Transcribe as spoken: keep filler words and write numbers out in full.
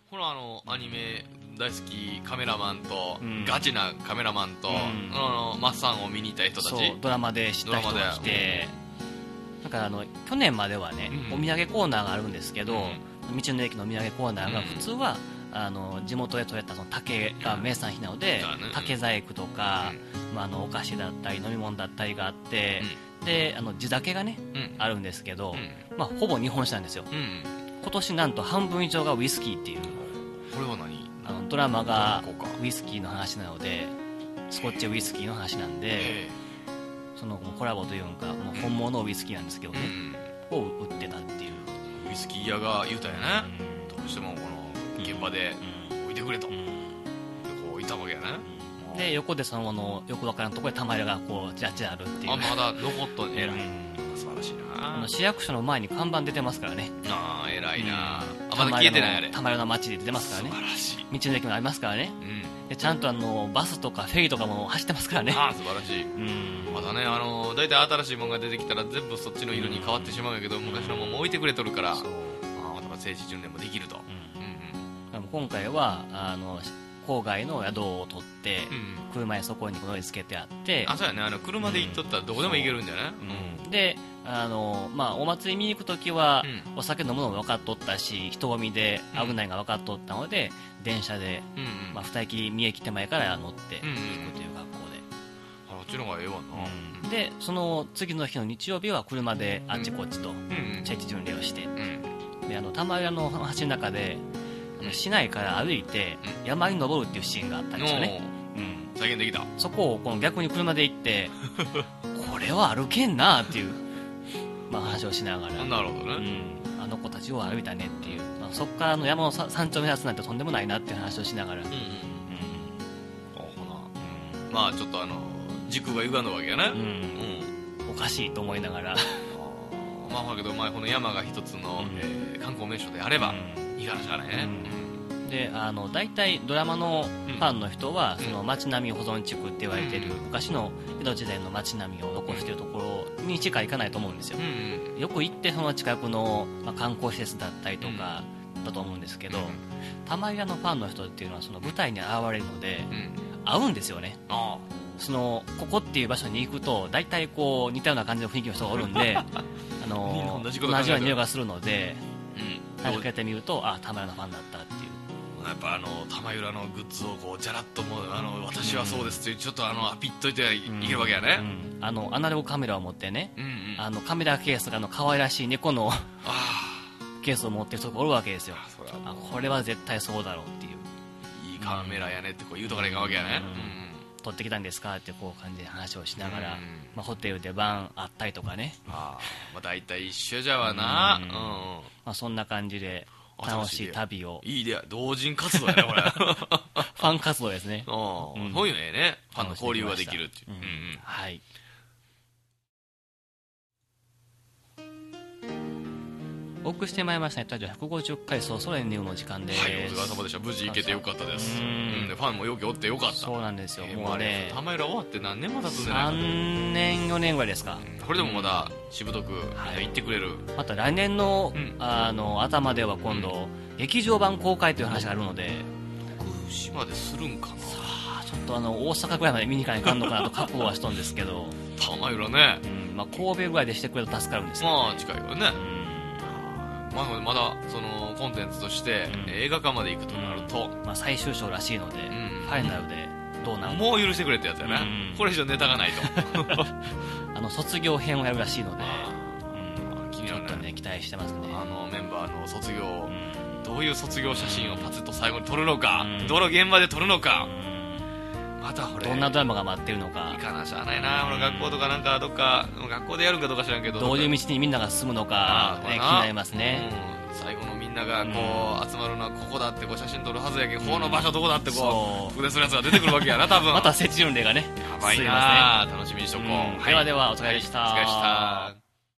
ほらあのアニメ大好きカメラマンと、 うん、 ガチなカメラマンと、うん、あのマッサンを見に行った人たち、 そうドラマで知った人が来て、だからあの去年まではね、うん、お土産コーナーがあるんですけど、うん、道の駅のお土産コーナーが普通は、うん、あの地元で採れたその竹が名産品なので、うん、竹細工とか、うん、まあ、あのお菓子だったり飲み物だったりがあって、うん、であの地酒がね、うん、あるんですけど、うん、まあ、ほぼ日本酒なんですよ、うん、今年なんと半分以上がウイスキーっていう。 これは何？ あのドラマがウイスキーの話なので、スコッチウイスキーの話なんで、そのコラボというかもう本物のウイスキーなんですけどね、うん、を売ってたっていう。 ウイスキー屋が言うたんやね、うん、どうしてもこの現場で置いてくれと、うん、でこういたわけやね、 うん、で横でそののよくわからんところで玉入れがこうチラチラあるっていう。 あ、まだ残っとんね、偉い、うん、素晴らしいな。 あの市役所の前に看板出てますからね。 ああ偉いな、うん、あまだ消えてないあれ。 玉入れの街で出てますからね。 素晴らしい。 道の駅もありますからね、うん、でちゃんとあのバスとかフェリーとかも走ってますからね。 ああ素晴らしい、うん、まだね、あの大体新しいものが出てきたら全部そっちの色に変わってしまうんやけど、うん、昔のものも置いてくれとるから、そう、ああだから政治巡礼もできると、うんうんうん、今回はあの郊外の宿を取って、うん、車にそこに乗り付けてあって、 あそうやね、あの車で行っとったらどこでも行けるんじゃない、 うんうん、であの、まあ、お祭り見に行くときは、うん、お酒飲むのも分かっとったし人混みで危ないが分かっとったので、うん、電車で、うんうん、まあ、二駅三駅手前から乗って行くという格好で、うんうん、あっちの方がええわな、 うん、でその次の日の日曜日は車であっちこっちとチェイチ巡礼をして、うん、であの玉浦の橋の中であの市内から歩いて山に登るっていうシーンがあったんですよね、 うん、再現できた。 そこをこの逆に車で行ってこれは歩けんなっていうまあ、話をしながら、 なるほどね、 うん、あの子たちを歩いたねっていう、まあ、そこからの山の山頂目指すなんてとんでもないなっていう話をしながら、うんうんうん、 ほな、うん、まあちょっとあの軸が歪んだわけやね、うんうん、おかしいと思いながらまあだけど、まあ、この山が一つの、うんえー、観光名所であれば、うん、いいからじゃね、 うん、であの大体ドラマのファンの人は、うん、その町並み保存地区って言われてる、うん、昔の江戸時代の町並みを残しているところにしか行かないと思うんですよ、うんうん、よく行ってその近くの、まあ、観光施設だったりとかだと思うんですけど、うん、玉浦のファンの人っていうのはその舞台に現れるので、うん、会うんですよね。あそのここっていう場所に行くと大体こう似たような感じの雰囲気の人がおるんであの同じような匂いがするので、うん、話しかけてみるとあ玉浦のファンだったっていう。 やっぱあの玉浦のグッズをこうじゃらっともうあの私はそうですっていうちょっとあのアピっといていけるわけやね、 うんうん、あのアナログカメラを持ってね、うんうん、あのカメラケースがあの可愛らしい猫のケースを持ってる人がおるわけですよ。あこれは絶対そうだろうっていういいカメラやねってこう言うとかないかんわけやね、うんうん、 撮ってきたんですかってこう感じで話をしながら、うんまあ、ホテルで晩あったりとかねあ、まあ、大体一緒じゃわな、うんうんまあ、そんな感じで楽しい旅をいいで同人活動やねこれファン活動ですね。 あ、うん、そういうのええね、ファンの交流ができるっていう、うんうんうん、 はいお送りしてまいりましたね。ラジオひゃくごじゅっかいそろそろエンディングの時間です。 はい、お疲れ様でした。無事行けてよかったです。うん、うん、ファンもよくおってよかった。 そうなんですよ、えー、もうね玉浦終わって何年も経つんじゃないかさんねんよねんぐらいですか、 うん、これでもまだしぶとく、うん、行ってくれる、 また来年の、うん、あの頭では今度、うん、劇場版公開という話があるので徳島でするんかな。 さあちょっとあの大阪ぐらいまで見に行かないかんのかなと覚悟はしとんですけど玉浦ね、 うんまあ、神戸ぐらいでしてくれると助かるんですけど、 ね、まあ近いからね、うんまあ、まだそのコンテンツとして、うん、映画館まで行くとなると、 まあ、最終章らしいので、うん、ファイナルでどうなるもう許してくれってやつやな、うん、これ以上ネタがないとあの卒業編をやるらしいので、 うん、気になるね、 ちょっとね期待してますね。 あのメンバーの卒業、うん、どういう卒業写真をパツッと最後に撮るのか、うん、どの現場で撮るのか、うん、またこれどんなドラマが待ってるのかいかなしゃあないな、うん、学校とかなんかどっか学校でやるかどうか知らんけどどういう道にみんなが進むのか、ね、気になりますね、 うん、最後のみんながこう、うん、集まるのはここだってこう写真撮るはずやけど、うん、この場所どこだってこう特定するやつが出てくるわけやな多分また設置巡礼がねやばいな、楽しみにしとこう、うんはい、ではではお疲れでした、 はい、お疲れでした。